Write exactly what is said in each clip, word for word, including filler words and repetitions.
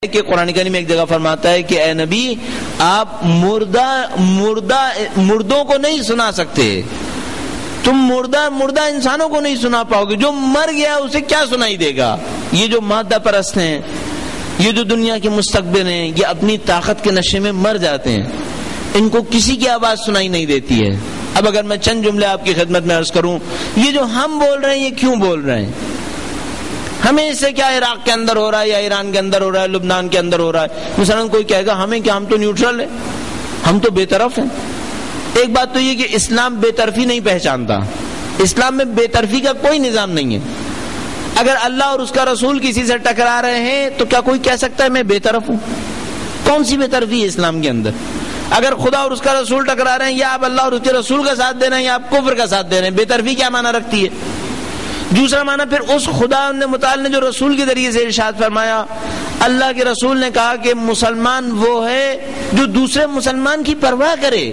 کہ قرآن کریم میں ایک جگہ فرماتا ہے کہ اے نبی آپ مردہ مردہ مردوں کو نہیں سنا سکتے، تم مردہ مردہ انسانوں کو نہیں سنا پاؤ گے، جو مر گیا اسے کیا سنائی دے گا؟ یہ جو مادہ پرست ہیں، یہ جو دنیا کے مستقبل ہیں، یہ اپنی طاقت کے نشے میں مر جاتے ہیں، ان کو کسی کی آواز سنائی نہیں دیتی ہے۔ اب اگر میں چند جملے آپ کی خدمت میں عرض کروں، یہ جو ہم بول رہے ہیں یہ کیوں بول رہے ہیں؟ ہمیں اس سے کیا عراق کے اندر ہو رہا ہے یا ایران کے اندر ہو رہا ہے، لبنان کے اندر ہو رہا ہے، مثلا کوئی کہے گا ہمیں کیا، ہم تو نیوٹرل ہیں، ہم تو بے طرف ہیں۔ ایک بات تو یہ کہ اسلام بے طرفی نہیں پہچانتا، اسلام میں بے طرفی کا کوئی نظام نہیں ہے۔ اگر اللہ اور اس کا رسول کسی سے ٹکرا رہے ہیں تو کیا کوئی کہہ سکتا ہے میں بے طرف ہوں؟ کون سی بے طرفی ہے اسلام کے اندر؟ اگر خدا اور اس کا رسول ٹکرا رہے ہیں، یا آپ اللہ اور اس کے رسول کا ساتھ دے رہے ہیں یا آپ کفر کا ساتھ دے رہے ہیں، بے طرفی کیا معنی رکھتی ہے؟ دوسرا معنی پھر اس خدا نے متعال نے جو رسول کے ذریعے سے ارشاد فرمایا، اللہ کے رسول نے کہا کہ مسلمان وہ ہے جو دوسرے مسلمان کی پرواہ کرے،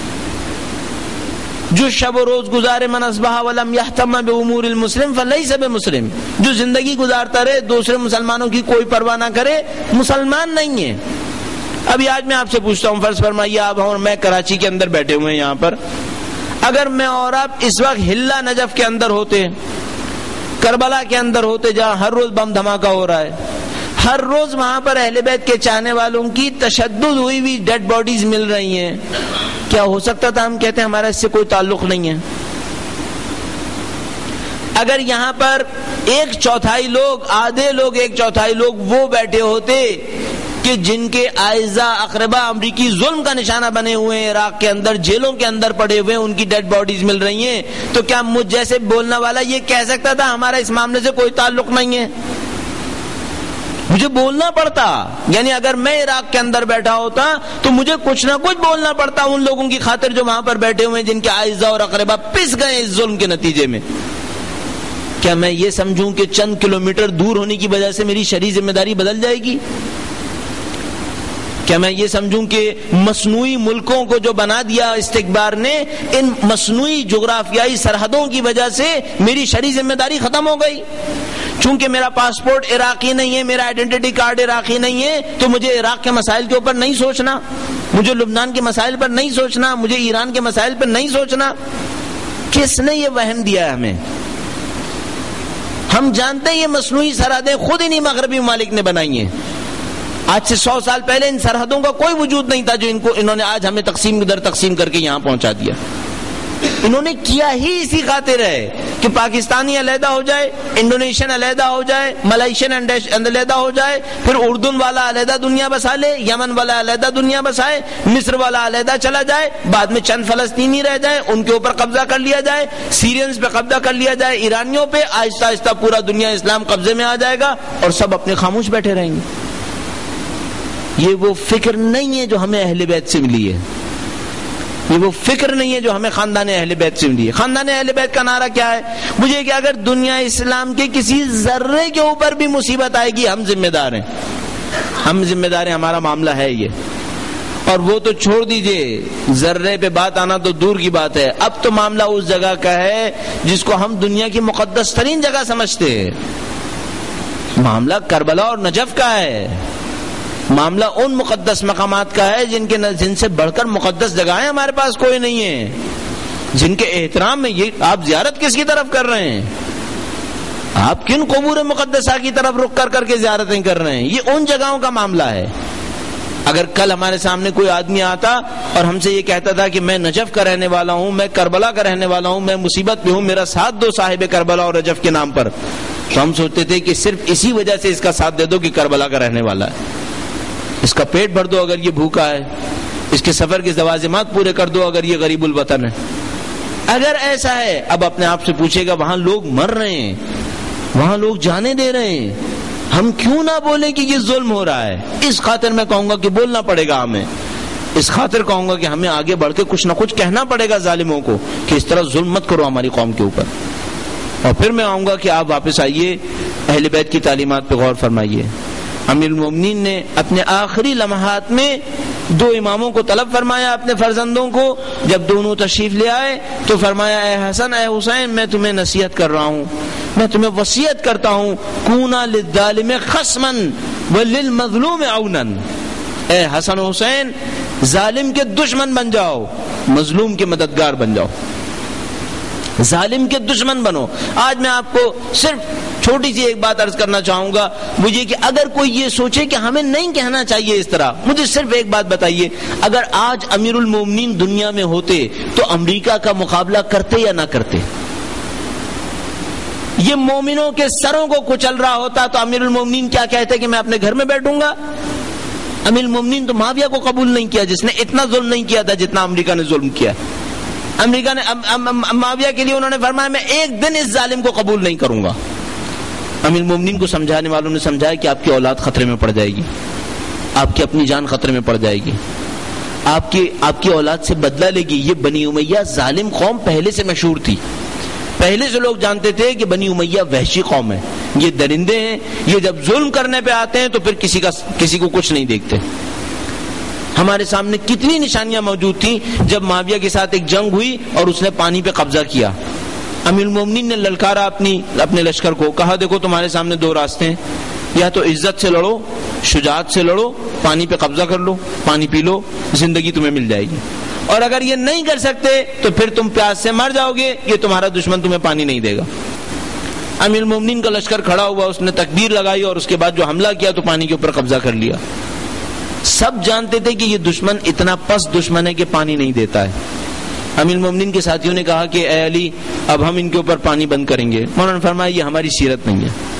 جو شب و روز گزارے، من اصبح ولم یہتم بامور المسلم فلیس بمسلم، جو زندگی گزارتا رہے دوسرے مسلمانوں کی کوئی پرواہ نہ کرے، مسلمان نہیں ہے۔ ابھی آج میں آپ سے پوچھتا ہوں، فرض فرمائیے آپ اور میں کراچی کے اندر بیٹھے ہوئے ہیں یہاں پر، اگر میں اور آپ اس وقت ہلا نجف کے اندر ہوتے، کربلا کے اندر ہوتے، جہاں ہر روز بم دھماکہ ہو رہا ہے، ہر روز وہاں پر اہل بیت کے چاہنے والوں کی تشدد ہوئی ہوئی ڈیڈ باڈیز مل رہی ہیں، کیا ہو سکتا تھا ہم کہتے ہیں ہمارا اس سے کوئی تعلق نہیں ہے؟ اگر یہاں پر ایک چوتھائی لوگ، آدھے لوگ، ایک چوتھائی لوگ وہ بیٹھے ہوتے کہ جن کے اعزاء اقربا امریکی ظلم کا نشانہ بنے ہوئے ہیں، عراق کے اندر جیلوں کے اندر پڑے ہوئے ہیں، ان کی ڈیڈ باڈیز مل رہی ہیں، تو کیا مجھ جیسے بولنے والا یہ کہہ سکتا تھا ہمارا اس معاملے سے کوئی تعلق نہیں ہے؟ مجھے بولنا پڑتا، یعنی اگر میں عراق کے اندر بیٹھا ہوتا تو مجھے کچھ نہ کچھ بولنا پڑتا ان لوگوں کی خاطر جو وہاں پر بیٹھے ہوئے ہیں، جن کے اعزاء اور اقربا پس گئے اس ظلم کے نتیجے میں۔ کیا میں یہ سمجھوں کہ چند کلومیٹر دور ہونے کی وجہ سے میری شرعی ذمہ داری بدل جائے گی؟ کیا میں یہ سمجھوں کہ مصنوعی ملکوں کو جو بنا دیا استکبار نے، ان مصنوعی جغرافیائی سرحدوں کی وجہ سے میری شرعی ذمہ داری ختم ہو گئی؟ چونکہ میرا پاسپورٹ عراقی نہیں ہے، میرا آئیڈینٹی کارڈ عراقی نہیں ہے، تو مجھے عراق کے مسائل کے اوپر نہیں سوچنا، مجھے لبنان کے مسائل پر نہیں سوچنا، مجھے ایران کے مسائل پر نہیں سوچنا۔ کس نے یہ وہم دیا ہے ہمیں؟ ہم جانتے ہیں یہ مصنوعی سرحدیں خود انہی مغربی ممالک نے بنائی ہیں۔ آج سے سو سال پہلے ان سرحدوں کا کوئی وجود نہیں تھا جو ان کو انہوں نے آج ہمیں تقسیم در تقسیم کر کے یہاں پہنچا دیا۔ انہوں نے کیا ہی اسی خاطر ہے کہ پاکستانی علیحدہ ہو جائے، انڈونیشین علیحدہ ہو جائے، ملائیشین علیحدہ ہو جائے، پھر اردن والا علیحدہ دنیا بسا لے، یمن والا علیحدہ دنیا بسائے، مصر والا علیحدہ چلا جائے، بعد میں چند فلسطینی رہ جائے، ان کے اوپر قبضہ کر لیا جائے، سیرینز پہ قبضہ کر لیا جائے، ایرانیوں پہ، آہستہ آہستہ پورا دنیا اسلام قبضے میں آ جائے گا اور سب اپنے خاموش بیٹھے رہیں گے۔ یہ وہ فکر نہیں ہے جو ہمیں اہل بیت سے ملی ہے، یہ وہ فکر نہیں ہے جو ہمیں خاندان اہل بیت سے ملی ہے۔ خاندان اہل بیت کا نعرہ کیا ہے؟ مجھے کہ اگر دنیا اسلام کے کسی ذرے کے اوپر بھی مصیبت آئے گی ہم ذمہ دار ہیں، ہم ذمہ دار ہیں، ہمارا معاملہ ہے یہ۔ اور وہ تو چھوڑ دیجئے، ذرے پہ بات آنا تو دور کی بات ہے، اب تو معاملہ اس جگہ کا ہے جس کو ہم دنیا کی مقدس ترین جگہ سمجھتے ہیں۔ معاملہ کربلا اور نجف کا ہے، معاملہ ان مقدس مقامات کا ہے جن کے جن سے بڑھ کر مقدس جگہیں ہمارے پاس کوئی نہیں ہے، جن کے احترام میں یہ آپ زیارت کس کی طرف کر رہے ہیں؟ آپ کن قبور مقدسہ کی طرف رخ کر کر کے زیارتیں کر رہے ہیں؟ یہ ان جگہوں کا معاملہ ہے۔ اگر کل ہمارے سامنے کوئی آدمی آتا اور ہم سے یہ کہتا تھا کہ میں نجف کا رہنے والا ہوں، میں کربلا کا رہنے والا ہوں، میں مصیبت میں ہوں، میرا ساتھ دو صاحب کربلا اور نجف کے نام پر، تو ہم سوچتے تھے کہ صرف اسی وجہ سے اس کا ساتھ دے دو کہ کربلا کا رہنے والا ہے، اس کا پیٹ بھر دو اگر یہ بھوکا ہے، اس کے سفر کے لوازمات پورے کر دو اگر یہ غریب الوطن ہے۔ اگر ایسا ہے، اب اپنے آپ سے پوچھے گا وہاں لوگ مر رہے ہیں، وہاں لوگ جانے دے رہے ہیں، ہم کیوں نہ بولیں کہ یہ ظلم ہو رہا ہے؟ اس خاطر میں کہوں گا کہ بولنا پڑے گا ہمیں، اس خاطر کہوں گا کہ ہمیں آگے بڑھ کے کچھ نہ کچھ کہنا پڑے گا ظالموں کو کہ اس طرح ظلم مت کرو ہماری قوم کے اوپر۔ اور پھر میں آؤں گا کہ آپ واپس آئیے، اہل بیت کی تعلیمات پہ غور فرمائیے۔ امیر المومنین نے اپنے آخری لمحات میں دو اماموں کو طلب فرمایا، اپنے فرزندوں کو، جب دونوں تشریف لے آئے تو فرمایا اے حسن اے حسین، میں تمہیں نصیحت کر رہا ہوں، میں تمہیں وصیت کرتا ہوں، کونا للظالم خصما وَلِلْمَظْلُومِ عَوْنًا، اے حسن و حسین ظالم کے دشمن بن جاؤ، مظلوم کے مددگار بن جاؤ، ظالم کے دشمن بنو۔ آج میں آپ کو صرف چھوٹی سی ایک بات عرض کرنا چاہوں گا، وہ یہ کہ اگر کوئی یہ سوچے کہ ہمیں نہیں کہنا چاہیے اس طرح، مجھے صرف ایک بات بتائیے، اگر آج امیر المومنین دنیا میں ہوتے تو امریکہ کا مقابلہ کرتے یا نہ کرتے؟ یہ مومنوں کے سروں کو کچل رہا ہوتا تو امیر المومنین کیا کہتے کہ میں اپنے گھر میں بیٹھوں گا؟ امیر المومنین تو معاویہ کو قبول نہیں کیا جس نے اتنا ظلم نہیں کیا تھا جتنا امریکہ نے ظلم کیا۔ امریکہ نے معاویہ کے لیے انہوں نے فرمایا میں ایک دن اس ظالم کو قبول نہیں کروں گا۔ امیر المومنین کو سمجھانے والوں نے سمجھایا کہ آپ کی اولاد خطرے میں پڑ جائے گی، آپ کی اپنی جان خطرے میں پڑ جائے گی، آپ کی آپ کی اولاد سے بدلہ لے گی۔ یہ بنی امیہ ظالم قوم پہلے سے مشہور تھی، پہلے سے لوگ جانتے تھے کہ بنی امیہ وحشی قوم ہے، یہ درندے ہیں، یہ جب ظلم کرنے پہ آتے ہیں تو پھر کسی کا کسی کو کچھ نہیں دیکھتے۔ ہمارے سامنے کتنی نشانیاں موجود تھیں جب معاویہ کے ساتھ ایک جنگ ہوئی اور اس نے پانی پہ قبضہ کیا، امیر المومنین نے للکارا اپنی اپنے لشکر کو، کہا دیکھو تمہارے سامنے دو راستے ہیں، یا تو عزت سے لڑو، شجاعت سے لڑو، پانی پہ قبضہ کر لو، پانی پی لو، زندگی تمہیں مل جائے گی، اور اگر یہ نہیں کر سکتے تو پھر تم پیاس سے مر جاؤ گے، یہ تمہارا دشمن تمہیں پانی نہیں دے گا۔ امیر المومنین کا لشکر کھڑا ہوا، اس نے تکبیر لگائی اور اس کے بعد جو حملہ کیا تو پانی کے اوپر قبضہ کر لیا۔ سب جانتے تھے کہ یہ دشمن اتنا پس دشمن ہے کہ پانی نہیں دیتا ہے۔ امیر المومنین کے ساتھیوں نے کہا کہ اے علی اب ہم ان کے اوپر پانی بند کریں گے، انہوں نے فرمایا یہ ہماری سیرت نہیں ہے،